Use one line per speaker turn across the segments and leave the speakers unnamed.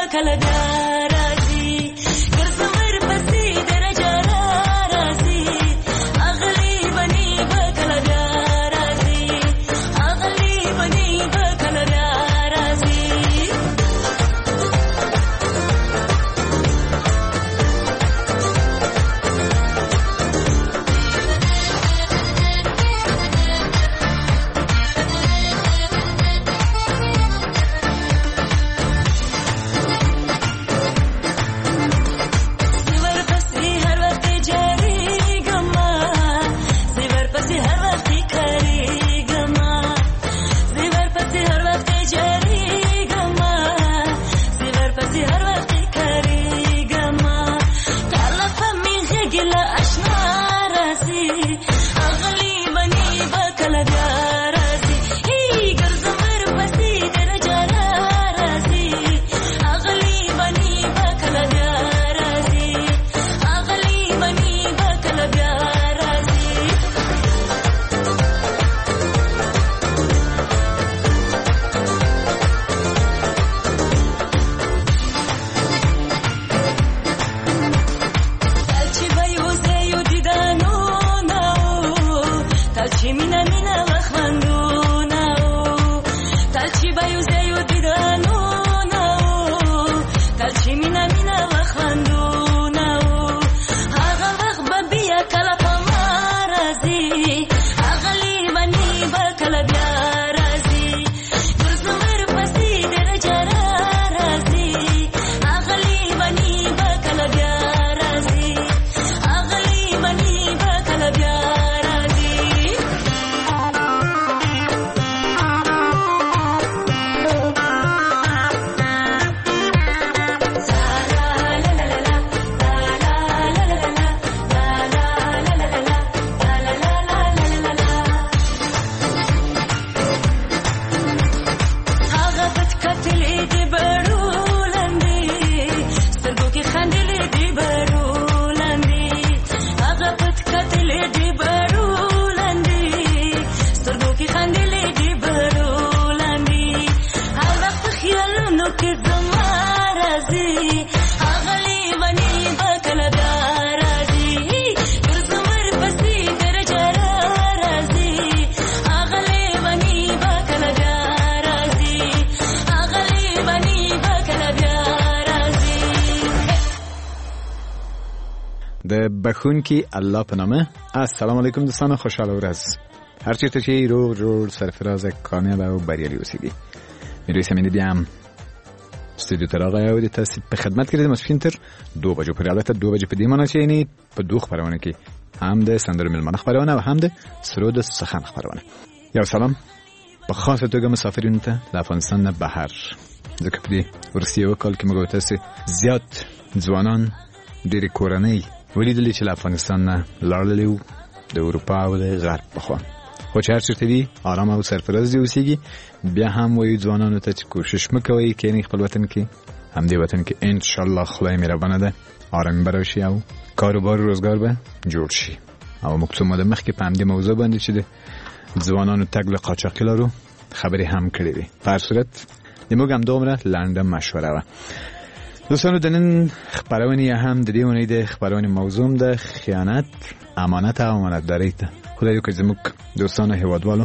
بخونکی الله په نامه. السلام علیکم دوستان، خوشحال ورځ. هر چیرته چې روغ جوړ سرفراز کامیاب او بریالي اوسئ. میرویس امینی بیا هم استودیو ته راغلی او د تاسو په خدمت کې د ماسپښین تر 2 بجو پورې. البته 2 بجې په دې معنی چې یعنی په دوه خبرونه کې هم د سندرو ملمنه خبرونه او هم د سرود سخن خبرونه. یو سلام په خاصه توګه مسافرینو ته د افغانستان نه بهر، ځکه په دې ورسیو کال کې موږ تاسو زیات ځوانان ډېری کورنۍ ولیدلې چې له افغانستان نه لاړلي وو د اروپا او د غرب په خوا. خو چې هر چېرته دي آرام او سرفراز دي اوسېږي. بیا هم وایو ځوانانو ته چې کوشش مه کوئ کښېنئ خپل وطن کې، همدې وطن کې انشاءالله خدای مهربانه ده، آرامي به راشي او کاروبار روزګار به جوړ شي. او موږ څو موده مخکې په همدې موضوع باندې چې د ځوانانو تګ له قاچاقي لارو خبرې هم کړې وې. په هر صورت د موږ همدومره لنډه مشوره وه. دوستانو د نن خبرونې هم د دې اونۍ د خبرونې موضوع ده خیانت، امانت او امانتدارۍ ته. خدای دې وکړي زموږ دوستانو هیوادوالو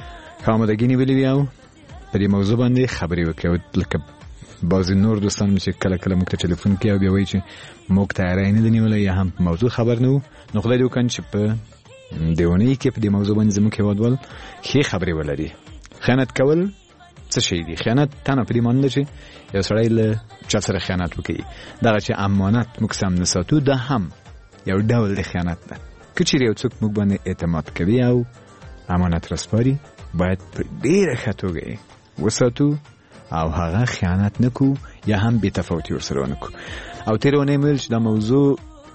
ښه آمادګي نیولې وي او په دې موضوع باندې خبرې وکړي. لکه بعضې نور دوستان چې کله کله موږ ته ټلیفون کوي او بیا وایي چې موږ تیاری نه ده نیولی یا هم موضوع خبر نه وو. نو خدای دې وکړي چې په دې اونۍ کې په دې موضوع باندې زموږ هیوادوال ښې خبرې ولري. خیانت کول څه شی دی؟ خیانت تنها په دې معنی ده چې یو سړی له چا سره خیانت وکړي. دغه چې امانت موږ سم نه ساتو دا هم یو ډول د خیانت ده. که چیرې یو څوک موږ باندې اعتماد کوي او امانت رسپاري باید په ډېره ښه توګه وساتو او هغه خیانت نه کړو یا هم بې تفاوتي ورسره ونه کړو. او تېره اونۍ مې ویل چې دا موضوع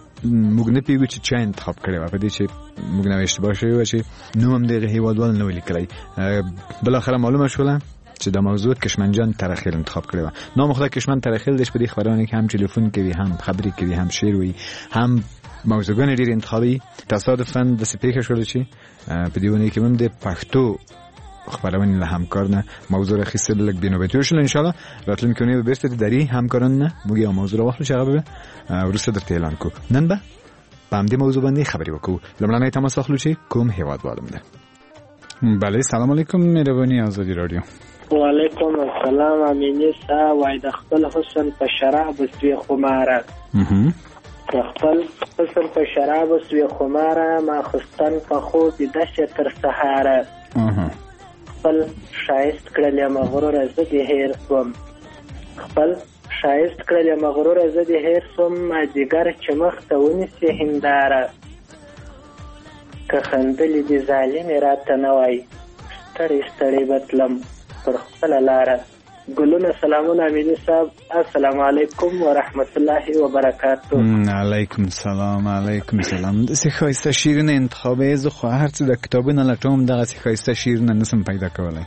موږ نه پوهېږو چې چا انتخاب کړې وه، په دې چې موږ نوې اشتباه شوې وه چې نوم هم د هغه هېوادوال نه و لیکلی. بالاخره معلومه شوله چې دا موضوع کشمنجان ترخیل انتخاب کړی و. نام خدای کشمن ترخیل دش په دې خبرونه کې هم ټلیفون کوي، هم خبرې کوي، هم شعر وایي، هم موضوعګانې ډېرې انتخابي. تصادفاً داسې پېښه شوله چې په دې اونۍ کې هم د پښتو خبرونی له همکار نه موضوع را خیسته لک بینوبتی شل ان شاء الله راتلم کنه به بست دری همکاران نه موږ موضوع را واخلو شغه به ورسته درته اعلان کو نن به باندې موضوع باندې خبرې وکړو لمړنۍ تماس واخلو چې کوم هیواد والم ده بله سلام علیکم مهرباني آزادی رادیو
وعلیکم السلام امینی صاحب وای د خپل حسن په شراب سوی خماره خپل حسن په شراب سوی خماره ما خستن په خو د دشه تر سهاره خپل شایست کړل مغرور زه د هیر سوم خپل شایست کړل مغرور زه د هیر سوم ما جګر چې مخ ته ونیسي هنداره که خندلې د ظالم راته نه وای ستړی ستړی بتلم پر خپل لاره ګلونه سلامونه امینی صاحب السلام علیکم ورحمت الله وبرکاته
علیکم سلام علیکم سلام د څه خاصه شیرین انتخابه زه خو هر څه د کتابونو لټوم دغه څه خاصه شیرین نسم پیدا کولای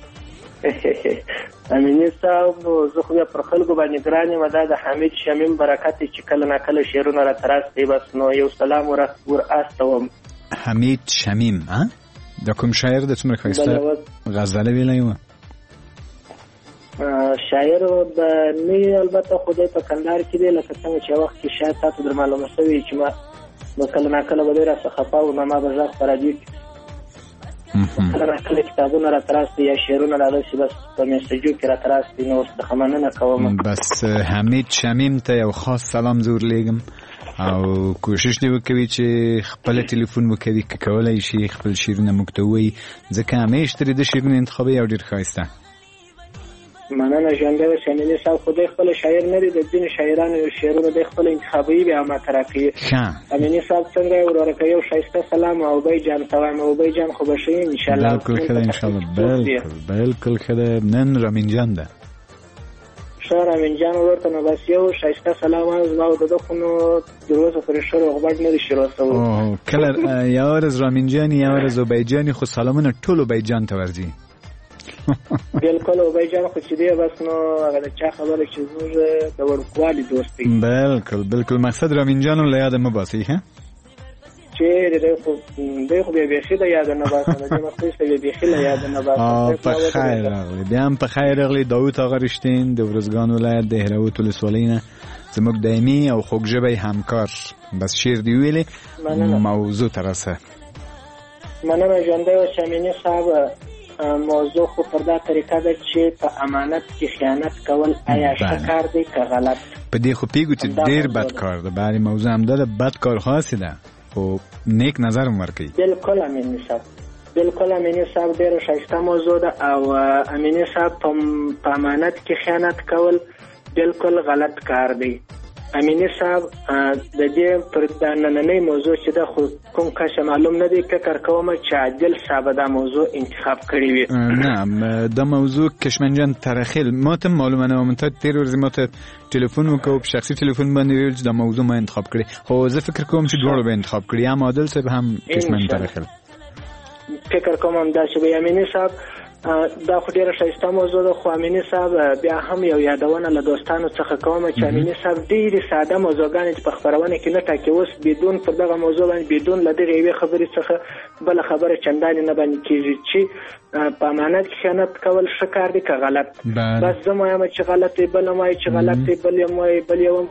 امینی صاحب زه خو پر خلکو باندې ګرانې مده د حمید شمیم برکت چې کله نه کله شیرونه را تراسته بس نو یو سلام ور استوم
حمید شمیم ها د کوم شاعر د څومره خاصه غزل ویلای و
شاعر د نه البته خدای په کندهار کې دی لکه څنګه چې وخت کې شاید تاسو در معلومه شوی چې ما کله نه کله به را څخه پاو نه ما به ځخ پر دې کله کله کتابونه را تراسته یا شعرونه را رسي بس په میسجو کې را تراسته نو ستخمنه کوم
بس حمید شمیم ته یو خاص سلام زور لګم او کوشش دی وکوي چې خپل ټلیفون وکړي که کولای شي خپل شیرونه مکتوي ځکه همیشه د شیرونه انتخابي یو ډیر خاصه
مننه ژوندې شمینی صاحب خدای خپل شاعر نه دی د دین شاعرانو شعرونه د خپل انتخابي به ما ترقی امینی صاحب څنګه ورکه یو شایسته سلام او بای جان توام او بای جان خو بشي ان شاء الله
بالکل خدای ان شاء الله بالکل خدای نن رامین جان ده
شهر امین جان ورته نو بس یو شایسته سلام از ما د دخونو دروازه پر شهر غبړ نه شي راستو
کله یا ورځ رامین جان یا ورځ بای جان خو سلامونه ټولو بای جان ته ورځي
بالکل وبای جان خو چې دی بس نو هغه چا خبره چې زموږ د ورکوالي دوستي
بالکل مقصد رامین جان له یاد مباسي ها
چې دغه خو به خې د یاد نه باسه د مخکې به به خې له یاد نه باسه
په خیر راغلی بیا په خیر راغلی داوود آقا رشتین د ورزګان ولایت د هراوت ولسوالۍ زموږ دایمي او خوږژبی همکار بس شیر دی ویلې موضوع ترسه
مننه ژوندې شمینی صاحب موضوع خو پر دا طریقه ده چې په امانت کې خیانت کول آیا ښه کار دی که غلط
په دې خو پیګو چې ډیر بد کار ده باري موضوع هم ده بد کار خاصه ده خو نیک نظر هم ورکوي
بالکل امینی صاحب بالکل امینی صاحب ډیر ښایسته موضوع ده او امینی صاحب په امانت کې خیانت کول بالکل غلط کار دی امینی صاحب د دې پر د نننۍ موضوع چې د خو کوم کس معلوم نه دی فکر کوم چې عادل صاحب دا موضوع انتخاب کړی وي
نه د موضوع کشمنجان ترخیل ما ته معلومه نه ومنته تیر ورځ ما ته ټلیفون وکاو په شخصي ټلیفون باندې ویل چې د موضوع ما انتخاب کړی خو زه فکر کوم چې دوړو به انتخاب کړی هم عادل صاحب هم کشمن ترخیل
فکر کوم دا چې امینی صاحب دا خو ډیره ښایسته موضوع ده خو امینی صاحب بیا هم یو یادونه له دوستانو څخه کوم چې امینی صاحب ډیرې ساده موضوعګانې چې په خپرونه کې نه ټاکي اوس بدون پر دغه موضوع باندې بدون له دغې یوې خبرې څخه بله خبره چندانې نه باندې کېږي چې په امانت کې خیانت کول ښه کار دی که غلط بس زه وایم چې غلط دی بل هم وایي چې غلط دی بل هم وایي بل یو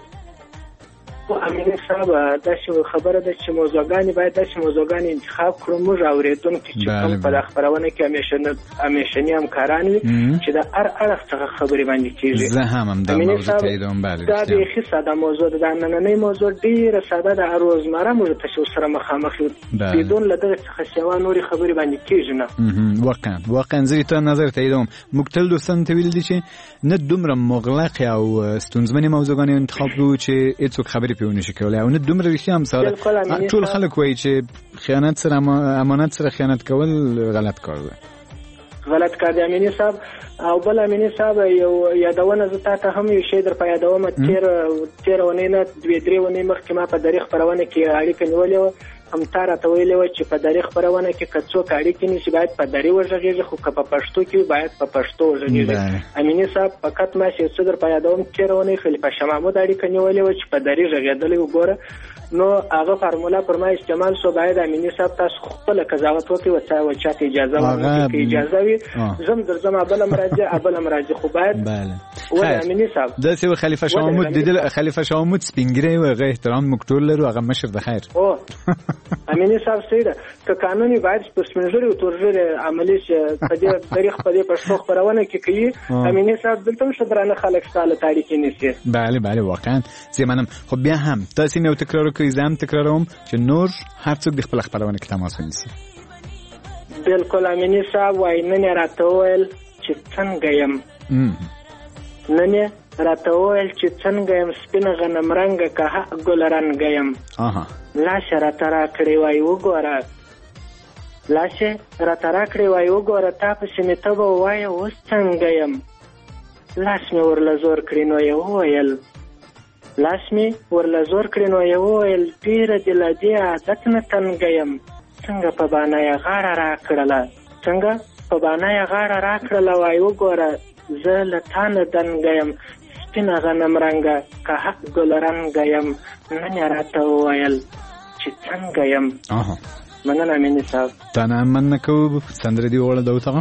امینی صاحب داسې خبره ده چې موضوعګانې باید داسې موضوعګانې انتخاب کړو موږ اورېدونکي چې کوم په دا خپرونه کې همیشني همکاران وي چې د هر اړخ څخه خبرې باندې کېږي
زه هم دا موضوع تاییدوم
دا بیخي ساده موضوع ده دا نننۍ موضوع ډېره ساده ده روزمره موږ ته سره مخامخ یو بدون له دغه څخه سوا نورې خبرې باندې کېږي نه
واقعا زه ته نظر تاییدوم موږ تل دوستانو ته ویل دي چې نه دومره مغلق او ستونزمنې موضوعګانې انتخاب کړو چې هېڅوک خبرې پیونه شي کولای او نه دومره ریښتیا هم ساده ټول خلک وایي چې خیانت سره امانت سره خیانت کول غلط کار دی
غلط کار دی امینی صاحب او بل امینی صاحب یو یادونه زه تاسو هم یو شی در په یادوم تیر ونې نه 2-3 ونې مخکې ما په دریغ خبرونه کې اړیکه نیولې و هم تاره ته ویلې و چې په دریغ خبرونه کې که څوک اړیکې نیسي باید په دري وغږېږي خو که په پښتو کې باید په پښتو وغږېږي امینی صاحب فقط ما چې څه در په یادوم تیر ونې خلیفه شاه محمود اړیکه نیولې و چې په دري غږېدلی وګوره نو هغه فارمولا پر ما استعمال شو. باید امینی صاحب تاسو خپل قضاوت وکړئ او چاته اجازه ورکړئ که اجازه وي زم درځم ابل مراجع خو باید ولې امینی صاحب
داسې خلیفه شاه محمود د خلیفه شاه محمود سپینګری او هغه احترام مکتول لرو هغه مشر د خیر
او امینی صاحب سیده که قانوني باید پر سپینګری او تورژر عملی شه په دې تاریخ په دې پښتو خبرونه کې کوي امینی صاحب دلته شدرانه خلک ستاله تاریخي نشي.
بله واقعا زمانم. خب بیا هم تاسو نو تکرار کوي زم تکراروم چې نور هر څوک د خپل خبرونه کې تماس ونیسي.
بالکل امینی صاحب وای نن راته ویل چې څنګه يم نن راته ویل چې څنګه يم سپین غنم رنگ که ګل رنگ يم لاش را ترا کړی وای وګوره لاش را ترا کړی وای وګوره تاسو مې ته وای اوس څنګه يم لاس مې ورله زور کړی نو یو ویل لاس مې ورله زور کړی نو یو ویل ډېره د لا دې عادت نه تنګه یم څنګه په باندې یې غاړه راکړله څنګه په باندې یې غاړه راکړله وای وګوره زه له تا نه دنګه یم سپینه غنم رنګه که حق ګل رنګه یم نن یې راته وویل چې څنګه یم. مننه امیني صاحب.
تا نه مننه کوو سندره دې وویله ده وتغه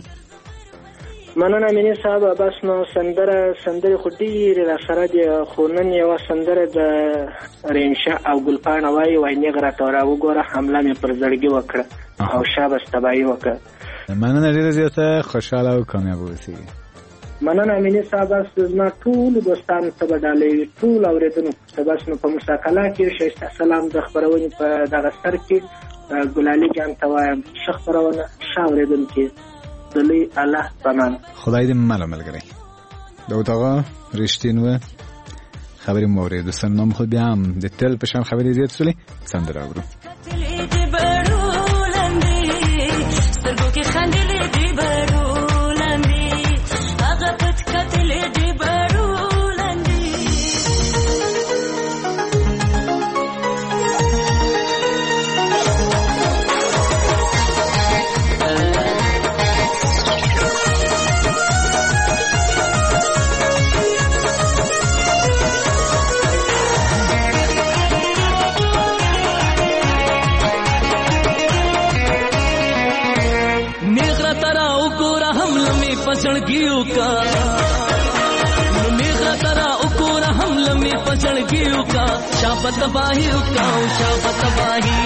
مننه امینی صاحب. بس نو سندره خو ډېرې راسره دي خو نن یوه سندره د رینشه او ګلپاڼه وایي نیغ راته راوګوره حمله مې پر زړګي وکړه او شابس تباهي وکړه.
مننه ډېره زیاته خوشحاله او کامیاب اوسئ.
مننه امینی صاحب. بس زما ټولو دوستانو ته به ډالۍ وي ټولو اورېدونکو ته. بس نو په مساکله کې ښایسته سلام د خپرونې په دغه سر کې ګلالي جان ته وایم ښه خپرونه ښه اورېدونکي دلی الله پناه.
خدای دې مالا ملګری داود آقا رښتینو خبرې مو اورېدو. سرنام خو بیا هم د تل په شان خبرې زیات سولې سندره اورو.
पचड़गियों का मेरा तरा उकोरा हम लम्बे पचड़गियों का शाबत बाही उकाओ शाबत बाही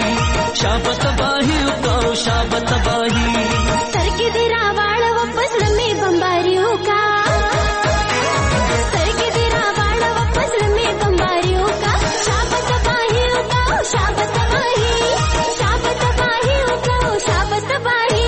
उकाओ शाबत बाही
सर के दिरा वाड़ वापस लम्बे बम्बारियों का सर के दिरा वाड़ वापस लम्बे बम्बारियों का शाबत बाही उकाओ शाबत बाही उकाओ शाबत बाही.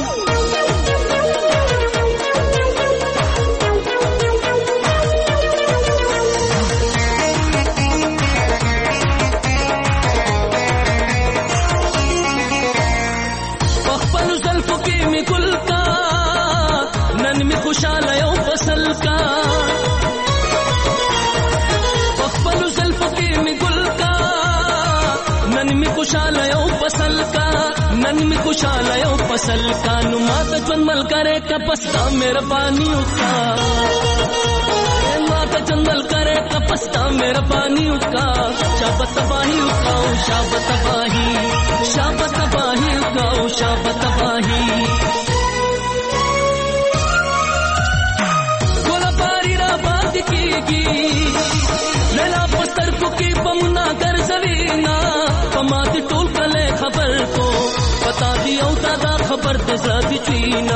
खुशाला यो फसल का पखपलु ज़ल्फ़े में गुल का नन में खुशाला यो फसल का नन में खुशाला यो फसल का नुमात चंदल करे कपस्ता मेरा पानी उका माता चंदल करे कपस्ता मेरा पानी उका शाबत बाही उकाओ शाबत बाही उकाओ शाबत बाही. लला पस्तर को की बमुना कर जवीना कमाती टोल कले खबर को बता दिया दादा खबर ते जाती चीना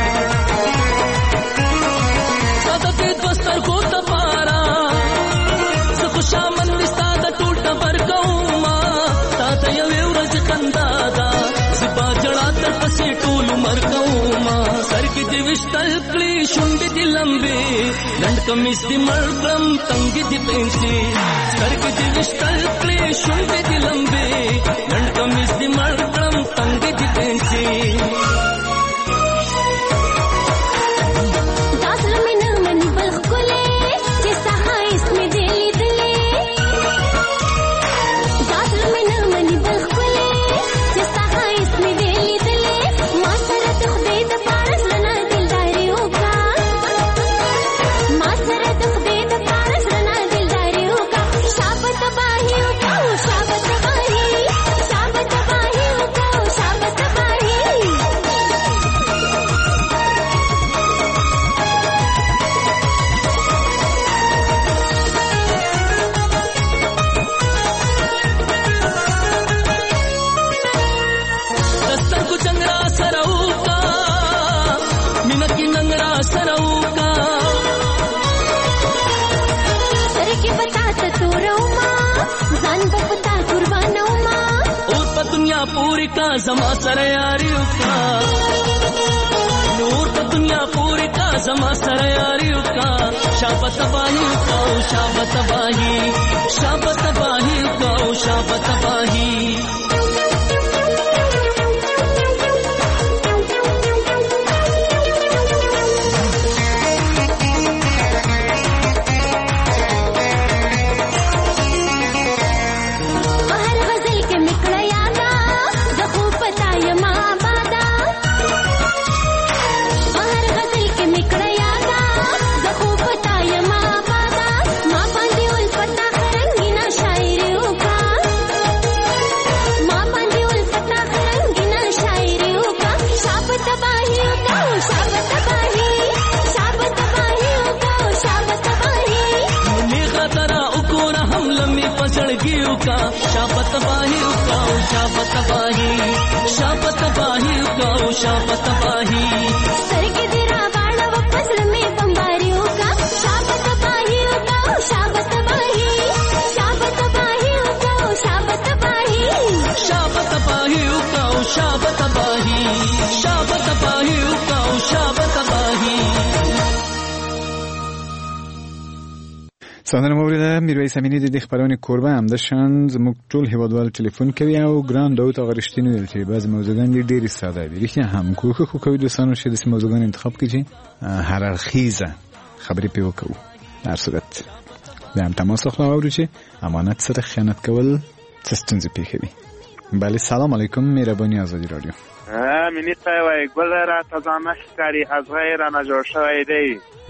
सदके पस्तर को तपारा सखुशा मंदिस्ता दा टूटा पर कौमा ताता यवेरज कंदादा सिपा जड़ा तर पसी टूल मर कौमा सर की दिविष्टल प्ली शुंडी दी लंबे लंड कमीज दी मरकम तंगी दी पेंसी सर की दिविष्टल प्ली शुंडी दी लंबे लंड कमीज दी मरकम तंगी दी पेंसी.
शाबत बाही کې بتا ته تورما ځان په پتا قربانوما
اور په دنیا پوری کا زما سره یاریو کا نور په دنیا پوری کا زما سره یاریو کا شابت تباہی کا شابت تباہی شابت تباہی کا شابت تباہی شابت تباہی کا شابت تباہی شابت تباہی کا شابت تباہی
سر کے دیرا باڑا واپس میں بمباریوں کا شابت تباہی کا شابت تباہی شابت تباہی کا شابت تباہی
شابت تباہی کا شابت تباہی شابت تباہی کا شابت تباہی
سادن موریده میرویس امینی د دې خبرونه کوربه هم د شان زموږ ټول هیوادوال ټلیفون کوي او ګران داوت غرشتینی ویل چې بعض موضوعګان ډېری ساده دي رښتیا هم کوخه کوي دوستانو چې د موضوعګان انتخاب کړي هر اړخیزه خبرې په وکړو در صورت بیا هم تماس خو اورو چې امانت سره خیانت کول څه ستونزې پیښوي. بله سلام علیکم مهربانی آزادی رادیو
امینی وای ګل را تزامه کاری از غیر نه جوړ شوی دی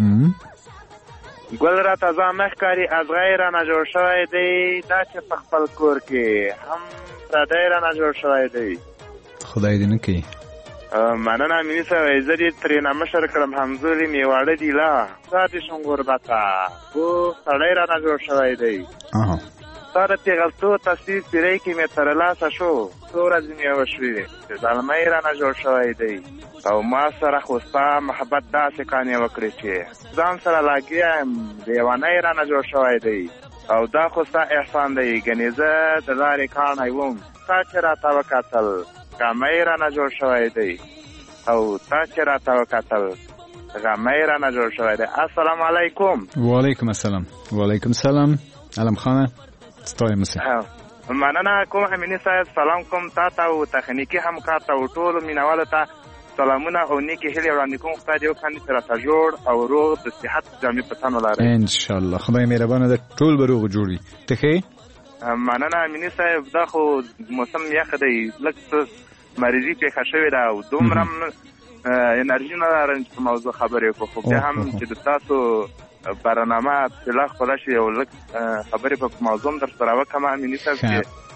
ګل را تزامه کاری از غیر نه جوړ شوی دی دا چې په خپل کور کې هم پردی را نه جوړ شوی دی
خدای دې نه کوي
مننه امینی صاحب زه دې ترېنه مشر کړم همزولي مې واړه دي لا ستا دې شم غربته خو سړی را نه جوړ شوی دی ستا د پېغلتو تصویر پیرۍ کې مې ترلاسه شو څو ورځې مې وشوې چې زلمی را نه جوړ شوی دی او ما سره خو ستا محبت داسې کانې وکړې چې ځان سره لاګیا یم لیونی را نه جوړ شوی دی او دا خو ستا احسان دی ګنې زه د لارې کاڼی وم تا چې راته وکتل غمی را نه جوړ شوی دی او تا چې راته وکتل غمی را نه جوړ شوی دی. السلام علیکم.
وعلیکم السلام. وعلیکم السلام. علم خانه ستای مسه
مننه کوم امینی صاحب سلام کوم تا ته او تخنیکی همکار ته او ټول مینوالو ته سلامونه او نیکی هیلې وړاندې کوم خدای دې وکړي چې راته جوړ او روغ د صحت جامې په تن ولرئ
ان شاء الله. خدای مهربانه ده ټول به روغ جوړ وي. ته ښه
مننه امینی صاحب دا خو موسم یخ دی لږ مریضي پیښه شوې ده او دومره انرژي نه لرم چې په موضوع خبرې وکړو خو بیا هم چې د تاسو برنامه پلاخ خلاص یو لږ خبرې په موضوع در سره وکم امینی صاحب چې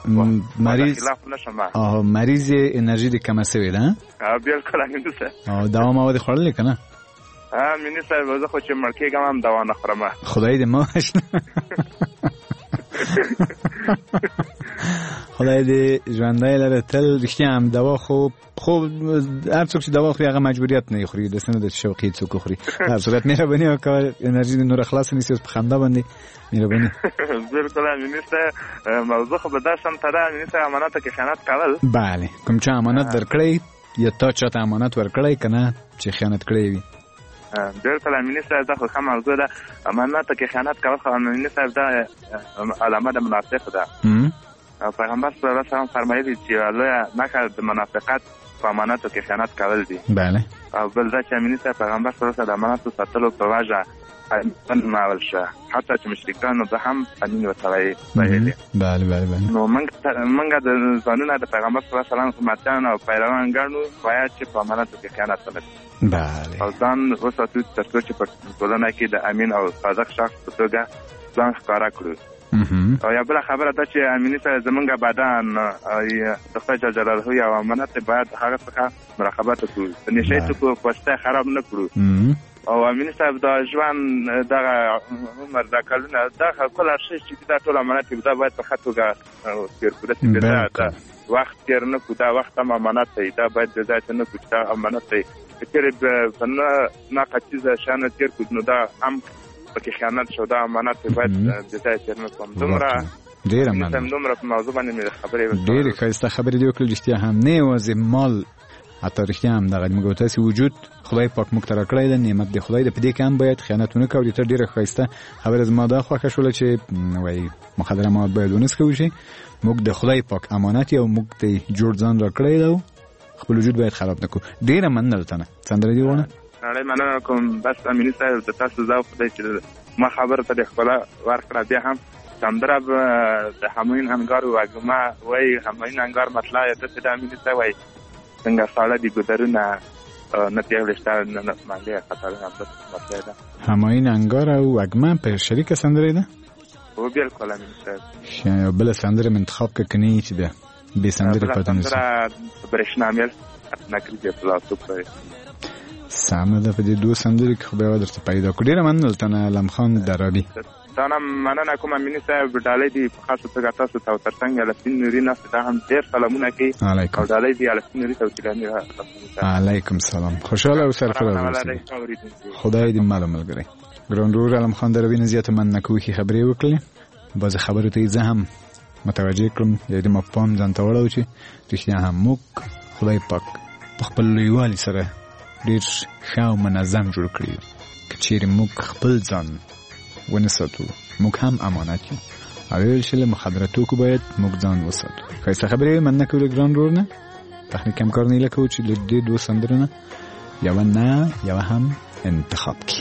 مریض انرژي دې کمه شوې ده
بالکل امینی صاحب
او دوا مواد خوړلې کنه
امینی صاحب زه خو چې مړ کېږم هم دوا نه خورم
خدای دې ماش خدای دې ژوندۍ لره تل رښتیا هم دوا خو هر څوک چې دوا خوري هغه مجبوریت نه خوري د سند شوقي څوک خوري هر صورت مهرباني وکړه انرژي نور خلاص نشي په خندا باندې مهرباني
بالکل امینی صاحب موضوع خو به دا سم تر امینی صاحب امانت کې خیانت کول
bale کوم چې امانت درکړی یا تا چاته امانت ورکړی کنه چې خیانت کړی وي
بالکل امینی صاحب دا خو کوم موضوع ده امانت کې خیانت کول خو امینی صاحب دا علامه د منافق ده پیغمبر صلی الله علیه وسلم فرمایلی چې لویه نښه د منافقت په امانتو کې خیانت کول دي
bale
او بل دا چې امینی صاحب پیغمبر صلی الله علیه وسلم د امانتو ساتلو په وجه نماول شه حتی چې مشرکانو به هم امین ورته ویلي
bale
نو موږ د ځانونه د پیغمبر صلی الله علیه وسلم امتیان او پیروان ګڼو باید چې په امانتو کې خیانت ونه کړو او ځان وساتو تر څو چې په ټولنه کې د امین او صادق شخص په توګه ځان ښکاره کړو او یا بل خبره ده چې امینی صاحب زمونږ بدن د خدای جل جلاله یو امانت باید هغه څخه مراقبت وکړو د نشي توکو پوسټه خراب نه کړو او امینی صاحب دا ژوند دغه عمر دا کلونه دا کله شي چې دا ټول امانت دا باید په خاطر تیر کړو چې دا وخت تیر نه کړو دا وخت هم امانت دی دا باید د ځای نه کړو دا امانت دی چې په نه قصیزه شان تیر کړو نو دا هم پکې خیانت شو دا امانت باید د ځای تیر نه کوم دومره
ډېره مننه
دومره په موضوع باندې مې خبرې وکړې
ډېرې ښایسته خبرې دې وکړې رښتیا هم نه یوازې مال حتی رښتیا هم دغه موږ تاسې وجود خدای پاک موږ ته راکړی دی نعمت دی خدای د په دې کې هم باید خیانت ونه کوو ته ډېره ښایسته خبره زما دا خوښه شوله چې وایي مخدره مواد باید ونه څښو شي موږ د خدای پاک امانت یو موږ ته جوړ ځان راکړی دی خپل وجود باید خراب نه کړو ډېره مننه له تا نه سندره دې ووایه
نړۍ مننه کوم بس امیني صاحب د تاسو ذوق دی چې ما خبره ته د ښکلا ورکړه بیا هم سندره د همایون انګار وږمه وایي همایون انګار مطلع داسې د امیني صاحب وایي څنګه ساړه دي ګودرونه نه پیغلې شته نه مانګې خطرونه همداسې مطلع ده
همایون انګار او وږمه په شریکه سندره ده
او بالکل امیني صاحب
یو بله سندره مې انتخاب که که نه یي چې بیا بې سندرې پاتې نه شي
سندره برېښنا میل نکري دی پلاسټیک
سمه ده په دې دوه سندرې کې خو بیا درته پیدا کړو ډېره مننه له تا نه علم خان درابي
تا نه مننه کوم امیني صاحب ډالۍ دي په خاصه توګه تاسو ته او تر څنګ الفین نوري ناستې دا هم ډېر سلامونه کوي
علیکم
او ډالۍ دي الفین نوري توکیلاني
علیکم سلام خوشحاله او سرفراز اوسئ خدای دې مال ملګری ګران ورور علم خان درابي نه زیاته مننه کوي چې خبرې وکړې بعضې خبرو ته یې زه هم متوجه کړم یا د مفهوم ځان ته وړو چې رښتیا هم موږ خدای پاک په خپل لویوالي سره ډېر ښه او منظم جوړ کړي که چیرې موږ خپل ځان ونه ساتو موږ هم امانت یو او ویل چې له مخدره توکو باید موږ ځان وساتو ښایسته خبرې مننه کوو له ګران ورور نه تخنیک همکار نه هیله کوو چې له دې دوه سندرو نه یوه نه یوه هم انتخاب کړي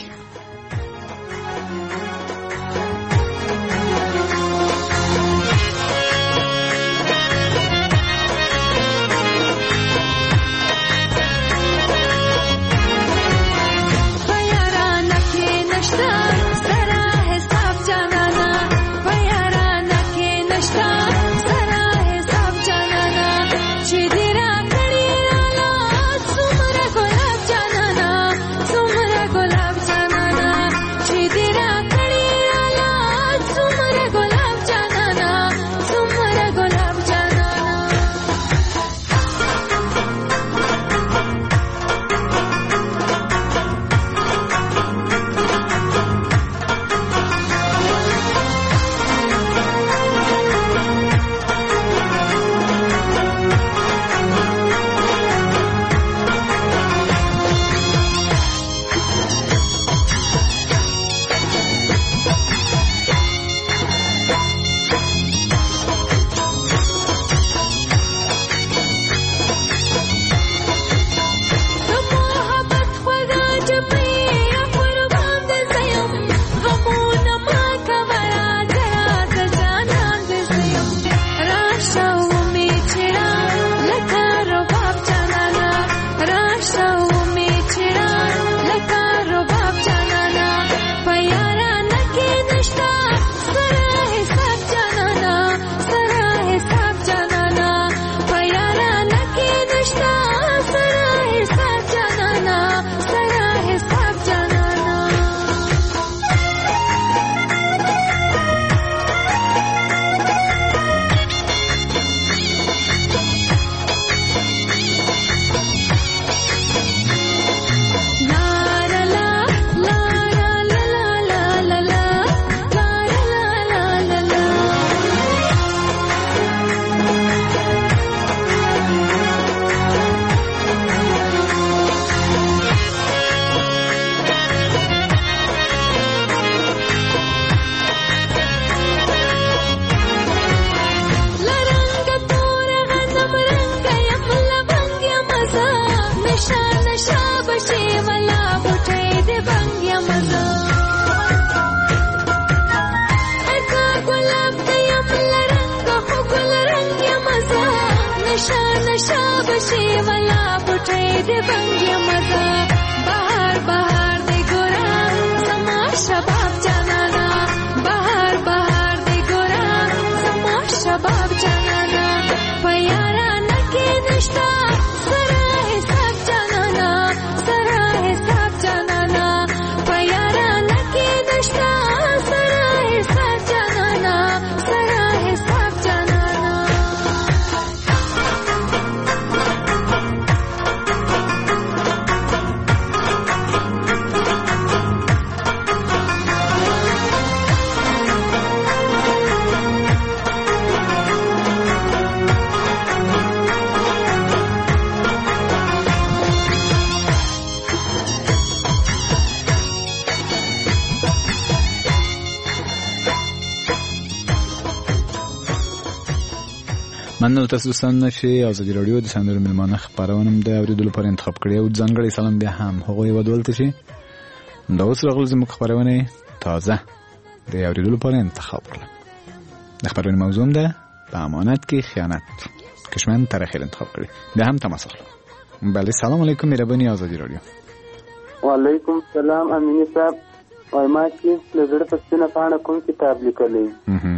مننه تاسو دوستان چې ازادي رادیو د سندرو ملمانه خبرونه د اوریدلو لپاره انتخاب کړی او ځانګړی سلام بیا هم هغوی ودولته چې دا اوس راغلي زموږ خبرونه تازه د اوریدلو لپاره انتخاب کړل. د خبرونه موضوع ده په امانت کې خیانت. کشمن تاریخ انتخاب کړی. بیا هم تماس اخلو. بله سلام علیکم مهرباني ازادي رادیو.
وعلیکم السلام امینی صاحب. وای ما چې د زړه په سپینه پاڼه کوم کتاب لیکلی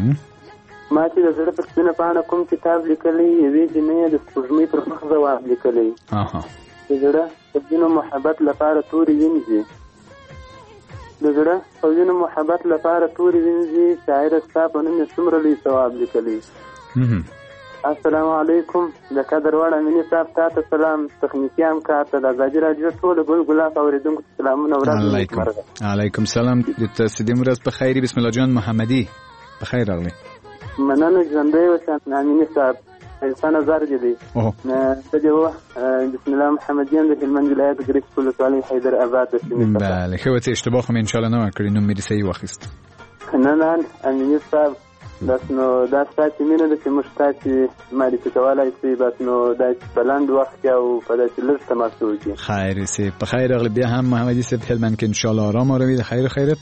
یوې جنۍ د سپوږمۍ پر مخ ځواب لیکلی. د زړه په ځینو محبت لپاره تورې وینځي شاعره ستا په نوم یې څومره لوی ثواب لیکلی. السلام علیکم. د قدر وړ امینی صاحب تا ته سلام. تخنیکي همکار ته د ازادي راډیو ټولو ګل ګلاب اورېدونکو ته سلامونه.
علیکم سلام. د تاسو د ورځ په خیر. بسم الله جان محمدي په خیر راغلی.
مننه ژوندی اوسه امینی صاحب. انسان ازار دی بسم الله محمدیان د هلمند ولایت ګریس ولسوالۍ حیدر آباد.
بله ښه وته اشتباه خو ان شاء الله نه وکړي. نو مې صحیح واخیست.
نه امینی صاحب دا ستاسو مینه ده چې موږ تاسو معرفي کولای شئ. بس نو دا بلند وخت او په داسې لږ تماس وکړي.
خیر سي په خیر راغلی. بیا هم محمدي صاحب هلمند کې ان شاء الله آرام اوروي. د خیرات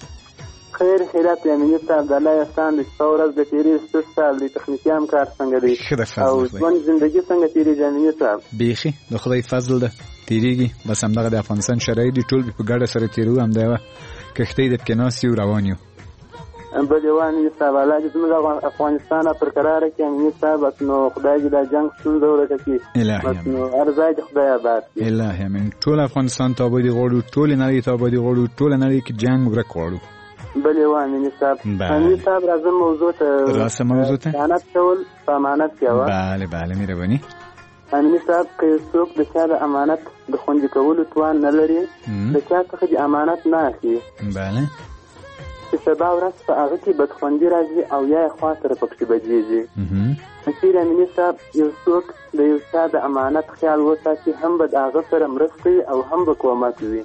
امینی صاحب د الله احسان د ورځ د تیری سال د تخنیکي همکار څنګه دی او ژوند ژوندۍ څنګه تیریږي امینی صاحب؟ بیخي د خدای فضل ده تیریږي. بس همدغه د افغانستان شرایط دي ټول په ګډه سره تیرو. هم دا کښتۍ د پکناسي روان یو
بلوانی صاحب الله دې زموږ افغانستان پر قرار کې امینی صاحب. بس نو خدای دې دا جنگ څنګه ورته کوي. بس نو ارزای دې خدای آباد کړي.
الهي امين. ټول افغانستان ته آبادی غواړو. ټول نړۍ ته آبادی غواړو. ټول نړۍ کې جنگ مګرک غواړو.
بلوانی صاحب امینی صاحب راځم موضوع ته خیانت کول په امانت کې و.
بله مهرباني
امینی صاحب که څوک د چا د امانت د خوندي کولو توان نه لري د چا څخه د امانت نه اخلي.
بله
چې سبا ورځ په هغه کې بدخوندي راځي او یا یې خوا سره پکې بدېږي. چېرې امیني صاحب یو څوک د یو چا د امانت خیال وساتي هم به د هغه سره مرسته او هم به کومک وي.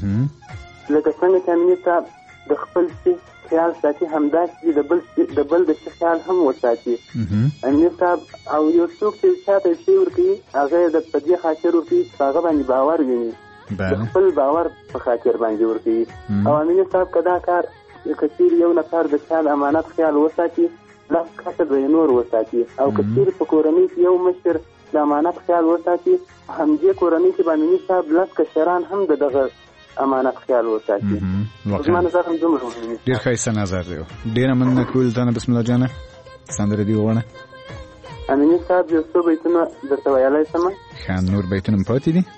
لکه څنګه چې امیني صاحب د خپل شي خیال ساتي همداسې د بل د شي خیال هم وساتي امیني صاحب. او یو څوک چې چا ته شي ورکوي هغه د په دې خاطر ورکوي چې هغه باندې باور ویني. د خپل باور په خاطر باندې ورکوي. او امیني صاحب که دا کار کثیر یو نفر د چا د امانت خیال وساتي لس کسه به یې نور وساتي. او کثیر په کورنۍ کې یو مشر د امانت خیال وساتي همدې کورنۍ کې به امیني صاحب لس کشران هم د دغه امانت خیال وساتي. زما نظر هم دومره
ډېر ښایسته نظر دی. ډېره مننه کوم تا نه بسم الله جانه سندره دې وغواړه.
امیني صاحب یو څو بیتونه درته ویلی شم.
ښه نور بیتونه هم پاتې دي؟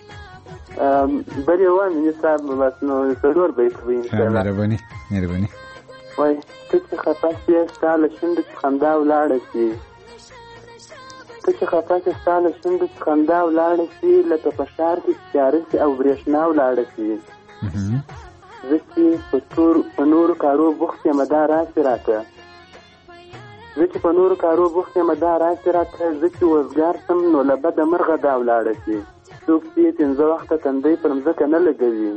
بل یو امیني صاحب بس نو څلور بیته به انشاءالله.
مهرباني
وای ته چې خفه شې ستا له شونډو چې خندا ولاړه شي. لکه په ښار کې تیاره شي او برېښنا ولاړه شي. زه چې په نورو کارو بوخت یم دا راسې راته. زه چې وزګار شم نو له بده مرغه دا ولاړه شي. څوک چې 15 وخته تندی پر مځکه نه لګوي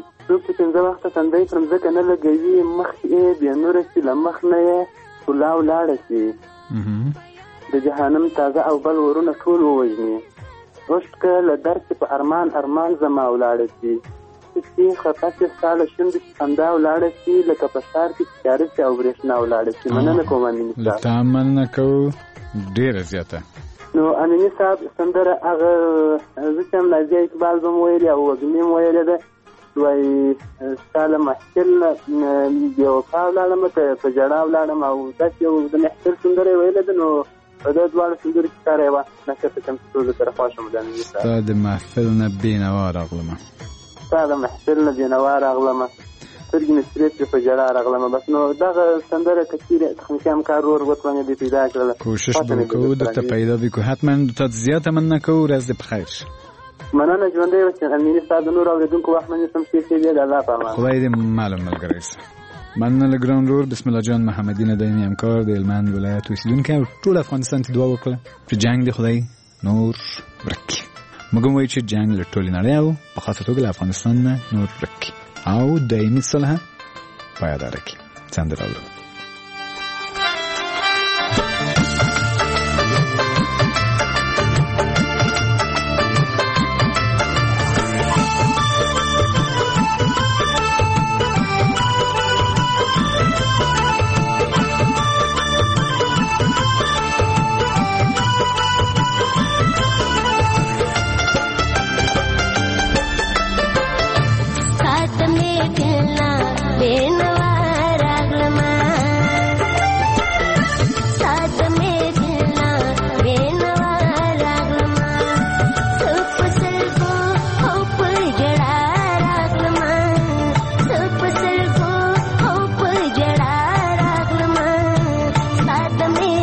مخ یې بیا نور شي له مخ نه یې ټولا ولاړه شي. د جهنم تازه او بل ورونه ټول ووژني. اوښکه له درد په ارمان زما ولاړه شي. چې خفه شي ستا له شونډو چې خندا ولاړه شي لکه په ښار کې تیاره شي او برېښنا ولاړه شي. مننه کوم امیني صاحب.
تا مننه کوو ډېره زیاته.
نو امیني صاحب سندره هغه زه چې هم نازیه اقبال به م ویلې او وږمې م ویلې ده. وایي ستا له محفل نه بېوفا ولاړم که په ژړا ولاړم او داسې یو د محفل سندره یې ویلې ده. نو په دې دواړو سندرو کې کاره یوه نښته کوم چې ټولو سره خوښ م د امیني صاحب.
ستا د محفل نه بېنوا راغلمه
سترګې مې سرې کړې په ژړا راغلمه. بس نو دغه سندره که چېرې تخنیکي همکار ورور وتوانې دې پیدا کړله
کوشش به وکړو درته پیدا به کړو. حتما تا زیاته مننه کوو. ورځ دې په خیر شه.
مننه ژوندی اوسې امیني صاحب. د نورو اورېدونکو وخت مې نیسم ښې ښې دی د الله په امان.
خدای دې معلوم ملګری شه. مننه له ګران ورور بسم الله جان محمدي نه دایمي همکار د هلمند ولایت اوسېدونکی او ټول افغانستان ته دعا وکړه چې جنګ دې خدای نور ورک کړي. موږ هم وایو چې جنګ له ټولې نړۍ او په خاصه توګه له افغانستان نه نور ورک کړي او دایمي صلح پایدار کړي. سندره اورو.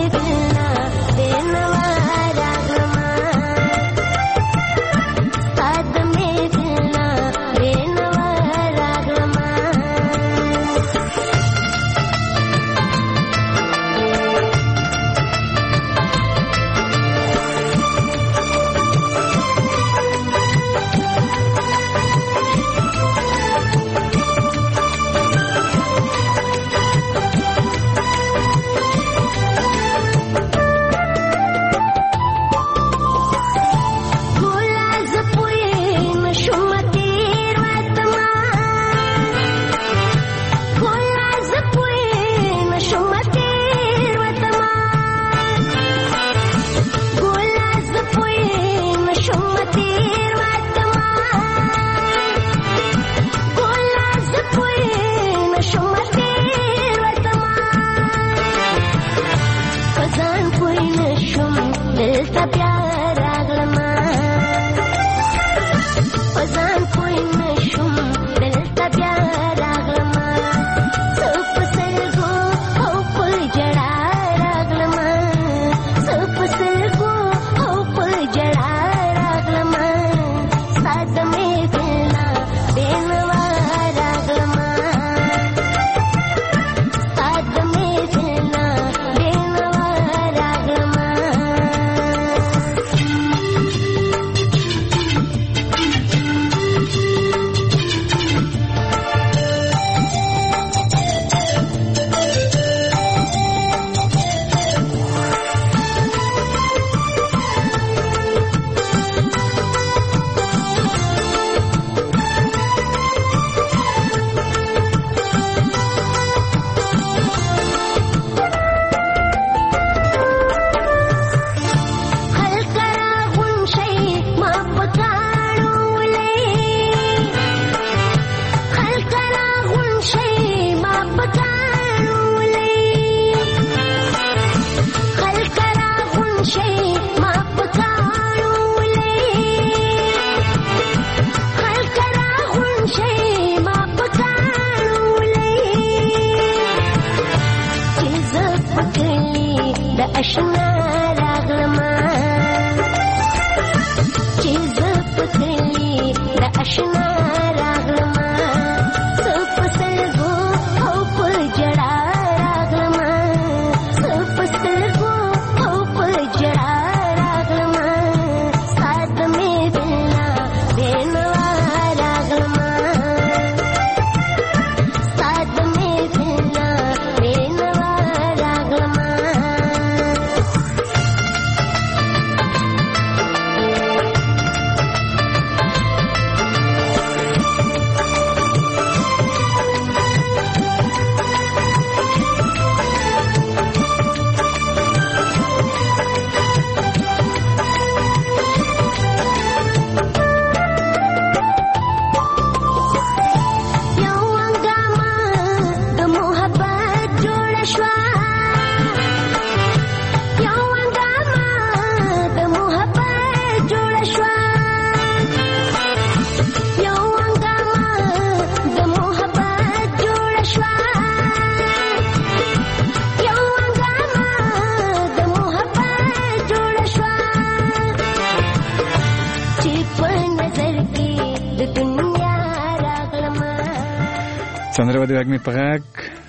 سندره و د وگمی پغک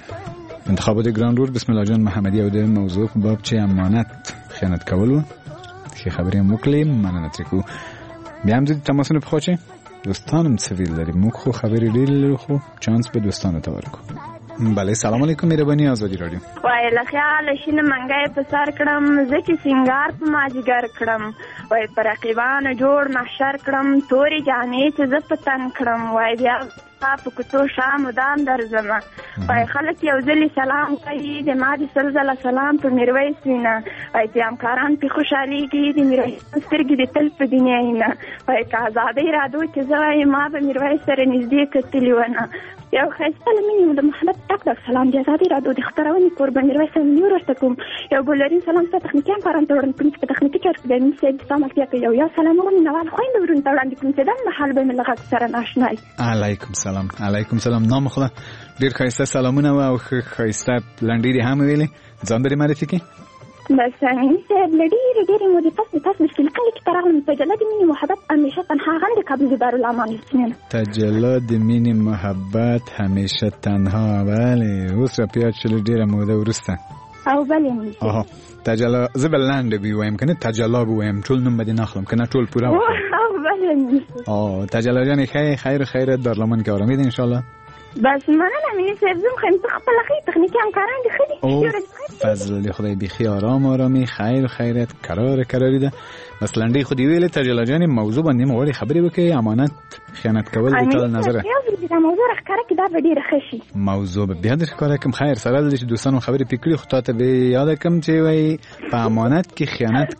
انتخابات گراندور بسم الله جان محمدی او د موضوع باب چې امانت خیانت کول شي خبرې موکلې مننه ترکو بیا هم د تماسونه په خوچه دوستانم سویل داریم موږ خو خبرې ډېر لرو خو چانس به دوستانو ته ورکو. بله سلام علیکم مهرباني آزادی رادیو
وای له خیال شینه منګای په سر کړم زکه سنگار په ماجګر کړم وای پر رقیبانو جوړ محشر کړم توري جانې چې ز پتن کړم وای بیا په کوڅو شام ودان درځم وای خلک یو ځلی سلام کوي د ما دي سلزله سلام په میرویس وینا وای چې همکاران په خوشحالي کې د میرویس سترګې د تل په دنیا نه وای که آزادۍ رادو چې زه ما به میرویس سره نږدې کتلی ونه یو ښایسته لمینې د محمد ټک سلام د آزادۍ رادو د خپرونې قربان میرویس نیور ورته کوم یو ګلرین سلام ستا تخنیکي همکاران ته وړاندې کوم چې په تخنیکي کار کې د امین صاحب ستا ملتیا کوي یو سلامونه نوال خویندو ورونو ته وړاندې کوم چې دم مهال به مې له غږ سره ناشنای
علیکم سلام علیکم سلام نام خدا ډیر ښایسته سلامونه او ښایسته لنډې دې هم ویلې ځان دې معرفي کړي
بس صاحب ډېرې مودې پس تاسو مشکل کلی کې ترغلم تجلی د مینې محبت همیشه تنها غند کابل د دارالامان یاسمین
تجلی د مینې محبت همیشه تنها. بله اوس را پیاد شل ډېره موده وروسته.
او بله
آها تجلی زه به لنډ بویم کنه تجلی بویم ټول نوم به دې ناخلم کنه ټول پوره
او بله
تجلی جان خیر دارالامان کې آرامید ان شاء الله.
بس مننه مینې صاحب زم خیم خپل خې تخنیکی همکاران دي خدي
فضل دی خدای بخی آرامی خیرت قراری ده. بس لنډی خو دی ویل تجلی جان موضوع باندې مغوړي خبرې وکړي امانت خیانت کول د ټول نظره
موضوع راخره کې دا به ډیره ښه شي.
موضوع به بیا د کار کوم خیر سره د دوستانو خبرې پکړي خو ته به یاد کم چې وای په امانت کې خیانت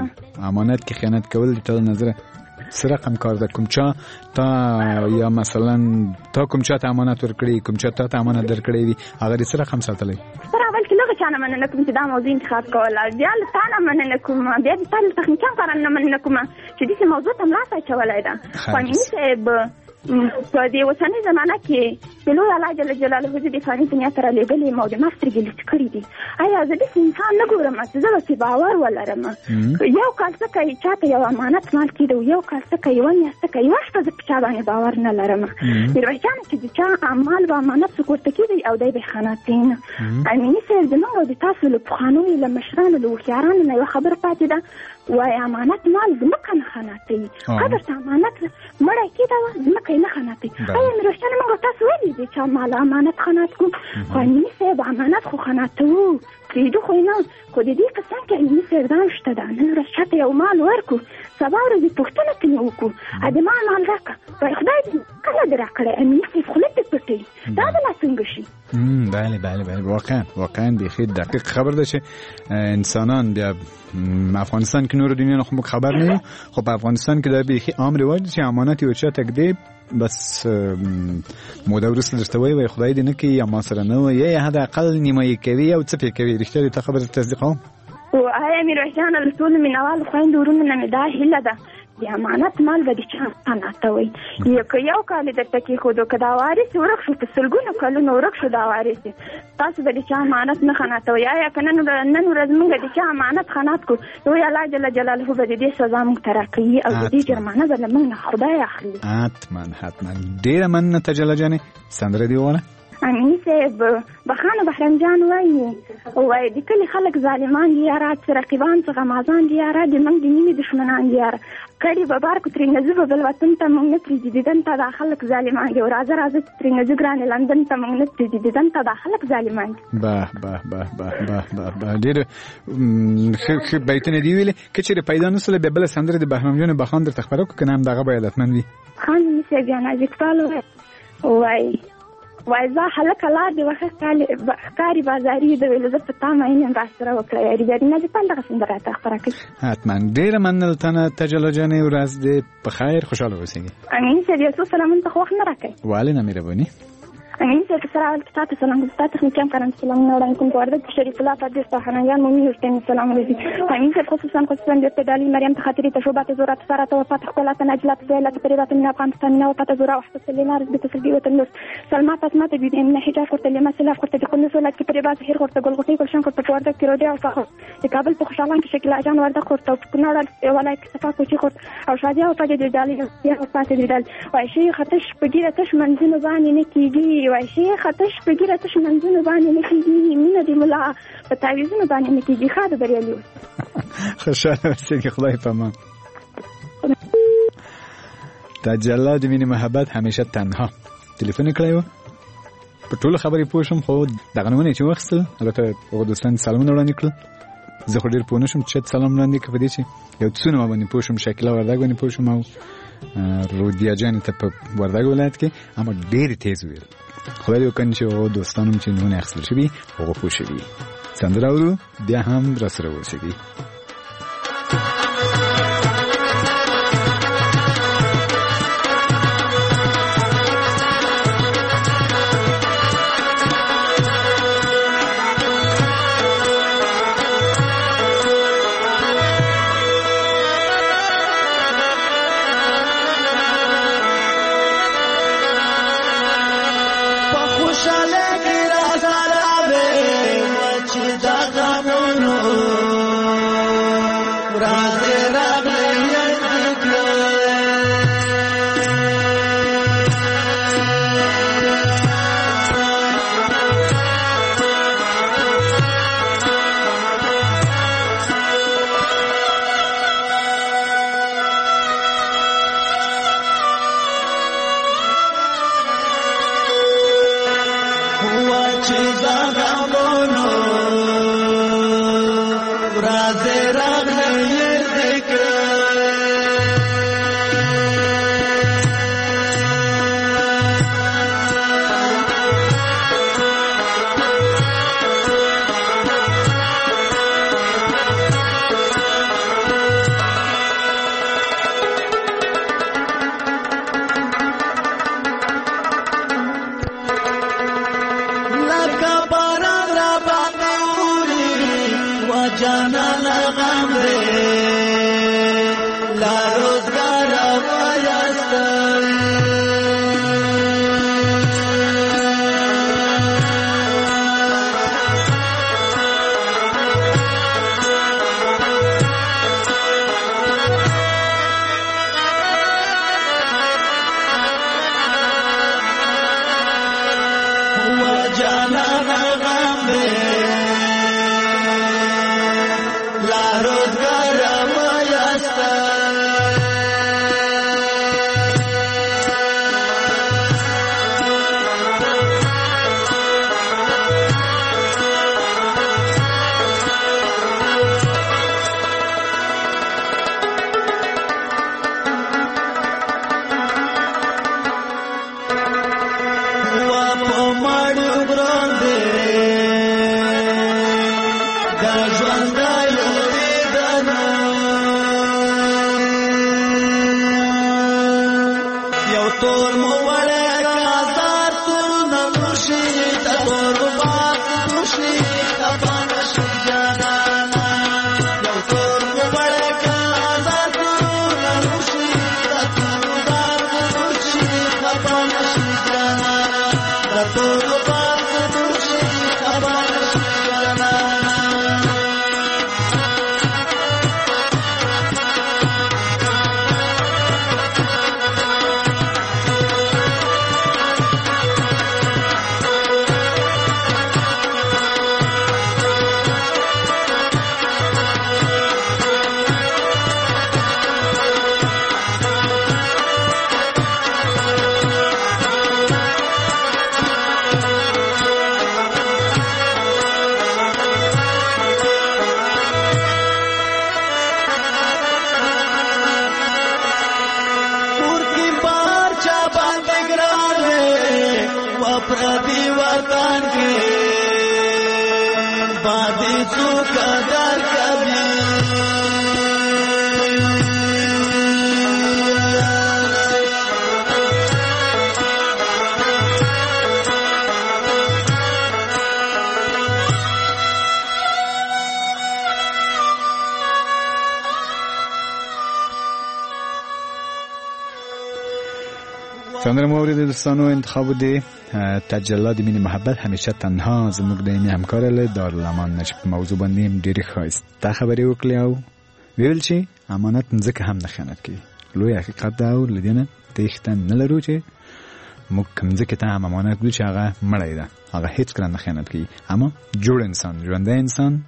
کول د ټول نظره سره کم کار ده. کوم چا تا یا مثلا تا کوم چا ته امانت ورکړي کوم چا ته امانت درکړي وي هغه سره کم ساتلې
سره اول کې لږ چانه مننه کوم چې دا موضوع انتخاب کوله بیا له تانه مننه کوم بیا د تاسو تخنیکي کارونه مننه کوم چې دې موضوع ته ملاسه چولای ده. فانی صاحب په دې وسنۍ زمانہ کې د لوی الله جل جلاله د فانی دنیا سره لګلې موضوع ماسترګل کړی دي. آیا زه د انسان نه ګورم چې زه به باور ولرم یو کال څه کوي چاته یو امانت مال کېدو یو کال څه کوي ونیسته کوي واشه زه په چا باندې باور نه لرم. میرویس جان چې د چا اعمال به امانت سکوت کېدی او دای به خیانتین امینه صاحب زموږ د تاسو له قانوني له مشرانو له وکیارانو نه یو خبر پاتې ده وای امانت مال زمکه نه خیانتي قدر ته امانت مړی کېده زمکه نه خیانتي. آیا میرویس جان موږ تاسو ویلي دي چې مال امانت خیانت کوم خو امینه صاحب امانت خو خیانتو کېدو خو نه خو د دې قسم کې امینه صاحب دا شته ده نن ورځ چاته یو مال ورکو سبا ورځې پوښتنه ترې وکړو ا د مال راکړه وای خدای دې کله دې راکړی امینه صاحب خوله دې پټوي دا به لا څنګه شي. بله واقعا بیخي دقیق خبر ده چې انسانان بیا افغانستان کې نور دنیا نه خبر نه خو په افغانستان کې دا بیخي عام رواج چې امانت یو چا تکدی بس موده ورسته درته وای خدای دې نه کوي یا ما سره نه وي یا حد اقل نیمایي کوي او څه کوي رښتیا ته خبره تصدیقوم. او آیا میرویس جان له ټول مینوال خویندو ورونو نه مې دا هیله ده د امانت مال به د چا امانت وي یو کال درته کېښودو که دا وارث ورک شو په سلګونو کلونو ورک شو دا وارث تاسو به د چا امانت نه خیانتوئ. آیا که نن ورځ موږ د چا امانت خیانت کړو لوی الله جل جلاله به د دې سزا موږ ته راکوي او د دې جرمانه به له موږ نه خدای اخلي.
حتما ډېره مننه تجلی جانې سندره دې وویله.
امینه صاحب بخانه بحرم جان وای د کلی خلک ظالمان دي یاره چې رقیبان څه غمازان دي یاره د موږ د مینې دښمنان دي یاره کړي به بار کو ترې نزو بل وطن ته موږ نه پرېږدي دیدن ته دا خلک ظالمان دي او راځه ترې نزو ګرانې لندن ته موږ نه پرېږدي دیدن ته دا خلک ظالمان دي.
ډېر ښه بیتونه دي ویلې که چېرې پیدا نه سوله بیا بله سندره د بهرام جان بخان درته خپره کړو که نه هم د هغه به عادتمند وي.
خان صاحب یا نازک سال وای زه هلکه لار دې وښه ښکاري بازاري د ویلو زه په تا مینم راسره وکړه یاري جاري پال دغه سندره راته خپره کړي.
حتما ډېره مننه له تنه تجلی جانې ورځ دې په خیر خوشحاله اوسېږي.
امین صاحب یو څو سلامونه ته خو وخت نه راکوي.
والې نه مهرباني.
امین صاحب سره اول کې تاسو سلام تاسو تخنیکی همکاران سلامونه وړاندې کوم په وردګ کې شریف الله فضل سهانیان مومي حسین سلام علیکم. امین صاحب خصوصا د پیدالي مریم ته خاطرې ته شوبات زورات سره ته وفات خپلات نجلات زیلات پریرات من افغانستان نه وفات زورا وحده سلینا رزق تسلبي وتنس سلمى فاطمه بيد من حجاب قلت لما سلاف قلت لكل سولات کې پریبا ظهیر قلت ګلغوتی ګل شان قلت وردګ کې روډي او فخر د کابل په خوشالان کې شکل اجان وردګ قلت کناړه ولای کې صفا کوچی قلت او شادي او فاجد دالي یا وفات دال وای شي خطش بګیره تش منځنه باندې نه کیږي وای شي خطش بګیره تش منځنه باندې نه کیږي مینه دی ملا په تعویذونه باندې نه کیږي خاطر بریالي
خوشاله اوسئ خدای پامان. تجلی د مینې محبت همیشه تنها تلیفون کړی و په ټولو خبرې پوه شم خو دغه نومونه چې واخیستل البته هغو دوستان سلامونه وړاندې کړل زه خو ډېر پوه نه شوم چې سلام وړاندې کړه په دې چې یو څونه ما باندې پوه شوم شکیله وردګ باندې پوه شوم او رودیا جانې ته په وردګ ولایت کې اما ډېرې تیز ویل خدای دې وکړي چې هغو دوستانو چې نومونه اخیستل شوي هغو پوه شوي سندره اورو بیا هم راسره اوسېږي.
خوشاله ګرا سره به چې دا غمونو
چندر مورد دوستانو انتخاب دی تجلاد مینی محبت همیشه تنها زموږ د می همکار له دارالمان نشپ موضوع باندې ډېری خاصه خبرې وکړې او ویل چې امانت ځکه هم نه خیانت کوي لوی حقیقت دا او لدینه تېښته نه لرو چې موږ کوم ځکه ته هم امانت ګو چې هغه مړی ده هغه هیڅ کله نه خیانت کوي اما جوړ انسان ژوندی انسان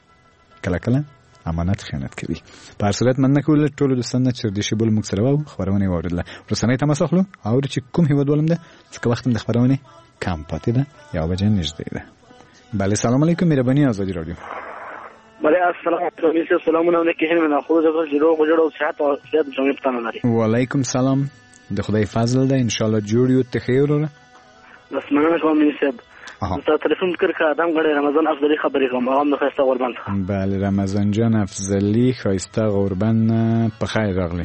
کله کله امانت خیانت کوي. په هر صورت من نکول ټول دوستان چې د شی بل موږ سره وو خبرونه واوریدله رسنۍ تماس اخلو او چې کوم هیواد ولم ده څنګه وخت د خبرونه کم پاتې ده یا وجه نږدې ده. بله سلام علیکم مهربانی آزادی رادیو.
بله السلام علیکم سلامونه علیکم من خود جوړ او صحت او صحت جمعي پتانه لري. وعلیکم
سلام د خدای فضل ده ان شاء الله جوړ یو ته خیر وره.
بس مننه کوم مناسب تا تلیفون کړ آدم غړي رمضان افضلی خبرې کوم هغه د خسته قربان.
بله رمضان جان افضلی خسته قربان په خیر راغلی.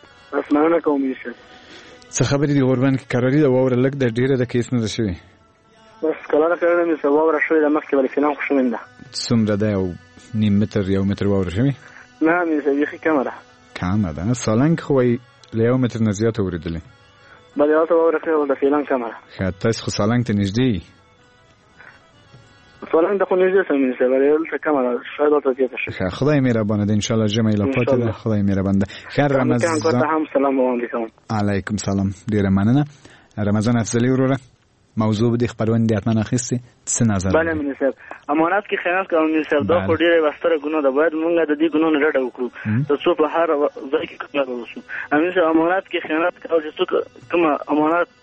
بس مننه کوم مناسب.
څه خبرې دی قربان کې قراری دا وره لګ د ډیره د کیس نه شوی.
بس کله کله مې سبا وره شوی د مخکې ولې فلان خوشمنده.
څومره ده او نیم متر یو متر وره شوی؟
نه مې زه کمره.
کمه ده سالنګ خو له یو متر نه زیات اوریدلې.
بله اوس وره کې د فلان کمره.
خاطر تاسو خو سالنګ ته نږدې
سوالان د خو نږدې سمې سره ولې کمره شاید او ته شي.
خدای مهربان ده ان شاء الله جمعه لا پاتې ده خدای مهربان ده. خیر رمضان
هم سلام علیکم.
علیکم سلام ډیره مننه. رمضان افضلی وروره موضوع د خبرونه د اتمنه خسته څه نظر؟
بله مناسب امانت کې خیانت کوم مناسب دا خو ډیره وستره ګناه ده باید موږ د دې ګناه نه ډډه وکړو چې څو په هر ځای کې کار وشو. امانت کې خیانت کول چې څوک کوم امانت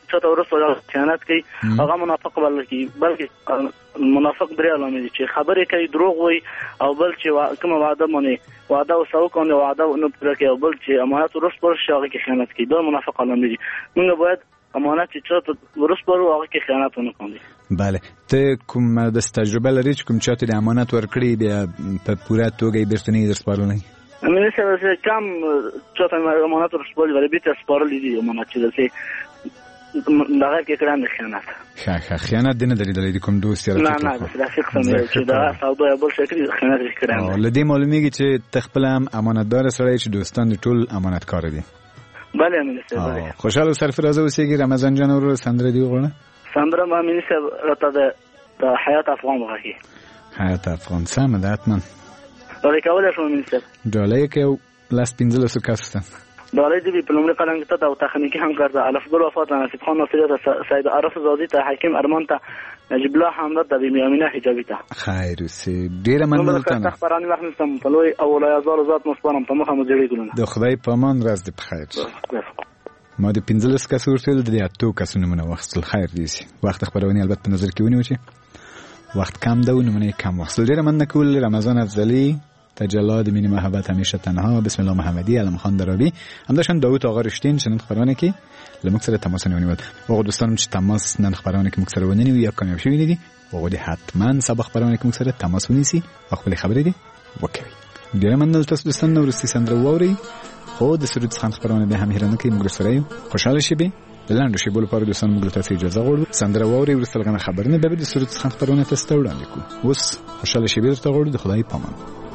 چاته ورسره خیانت کوي هغه منافق بلل کیږي. بلکې منافق درې علامې دي چې خبرې کوي، دروغ وایي، او بل چې کومه وعده باندې وعده وسو کوي وعده نه پوره کوي، او بل چې امانت ورسره شي هغه کې خیانت کوي. دا منافق علامې دي. موږ باید امانت چې چاته ورسره هغه کې خیانت ونه کوي.
بله، ته کوم د تجربه لري چې کوم چاته د امانت ورکړي بیا په پوره توګه یې بیرته نه درسپارلنی؟
مې څه کم چاته امانت ورسپارل ولی بیت سپارل دي امانت چې دغه کې کړه نه خیانت.
ښه خیانت دې نه درېدلې کوم دوست یاره؟
نه رفیق سمې چې دا سودا یا بل شکل خیانت کړه.
لدې معلومیږي چې تخپل هم امانتدار سره چې دوستان ټول امانتکار دي.
بله مې څه
خوشاله سرفراز اوسېږي. رمضان جان ورو سندره دی وغواړه.
سندره ما مې څه راته د حیات افغان وغږی.
حیات افغان سم ده حتما.
ډالۍ کولای شو مې څه
ډالۍ کې لاس 15 کسته
ډالۍ دی په لومړي قلم کې ته او تخنیکی همکار ته الف ګل وفات نصیب خان ناصری ته سید عارف زادی ته حکیم ارمان ته نجیب الله حمد ته بیبي امینه حجابی ته
خیر اوسې. ډیره مننه ته
خبرانه وخت نستم په لوی اولای زال ذات مصبرم په مخه مزړی ګلونه.
د خدای په امان راز دې په خیر. ما د 15 کس ورته د 8 کس نمونه وختل. خیر دې سي وخت خبرونه البته په نظر کې ونیو چې وخت کم ده و نمونه کم وخت. ډیره مننه کول. رمضان افضلی تجلاد مینی محبت همیشه تنها. بسم الله محمدی علم خان درابی همداشان داوود آقا رشتین چنین خبرانه که لمکسر تماس نونیود. آقا دوستانم چه تماس نن خبرانه که مکسر ونینی و یا کامیاب شوی دی آقا دی حتما سبا خبرانه که مکسر تماس ونیسی خپل خبری دی وکوي. ډیر مننه تاسو دوستان نو ورستی سندره ووري خو د سرود څخه خبرانه به هم هیرانه کې موږ سره خوشاله شي به لاندې شي بول پاره دوستان موږ ته اجازه غواړو سندره ووري ورسره خبرنه به د سرود څخه خبرانه تاسو وړاندې کو. اوس خوشاله شي به ته غواړو د خدای پامان.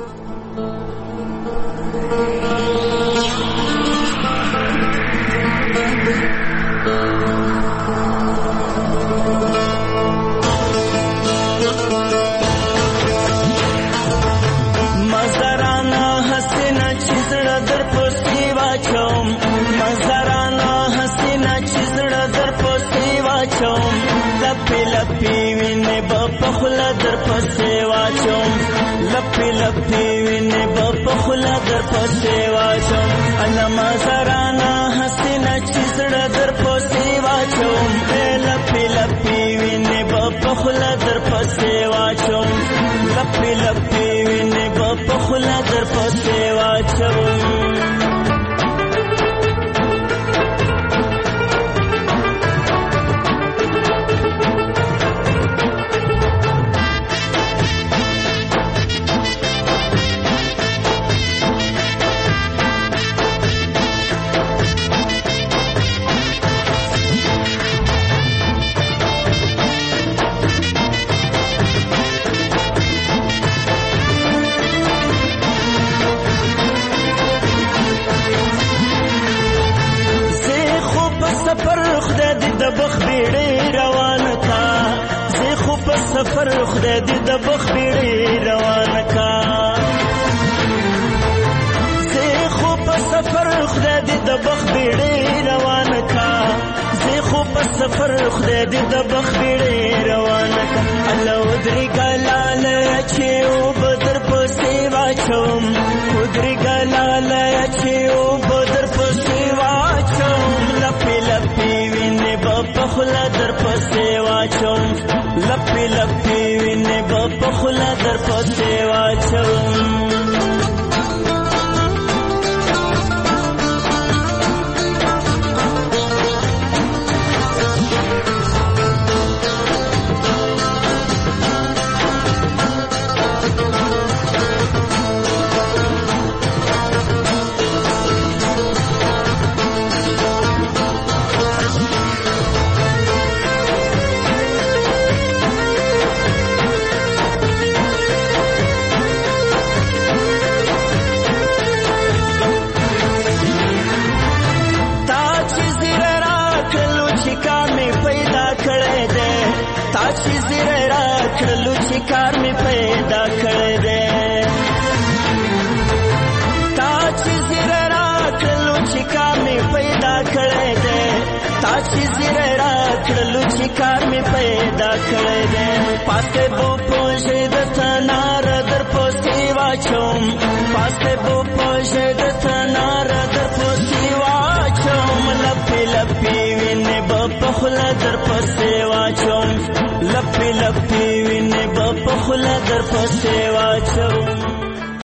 لپی وینه په خلا در پسې واچوم علما زرانا حسینا چیزړه در پسې واچوم لپی وینه په خلا در پسې واچوم لپی وینه په خلا در پسې واچوم. سفر خدای دې د بخ بیړې روانه کا زه خو په سفر خدای دې د بخ بیړې روانه کا زه خو په سفر خدای دې د بخ بیړې روانه کا الله ودري ګلاله چې او بدر پسې واچوم ودري ګلاله چې او بدر پسې واچوم لپی وینه په خلا در پسې واچوم لپی وینه په خلا در پسې واچوم. کار می پیدا کړی دی تا چې زیره راکړلو چې کار می پیدا کړی دی تا چې زیره راکړلو چې کار می پیدا کړی دی پاسه بو پوجې د تنار در پسې واچوم پاسه بو پوجې د تنار در پسې واچوم لپی وینه په خله در پسې واچوم لپې لپې وینې به په خله در پسې واچوم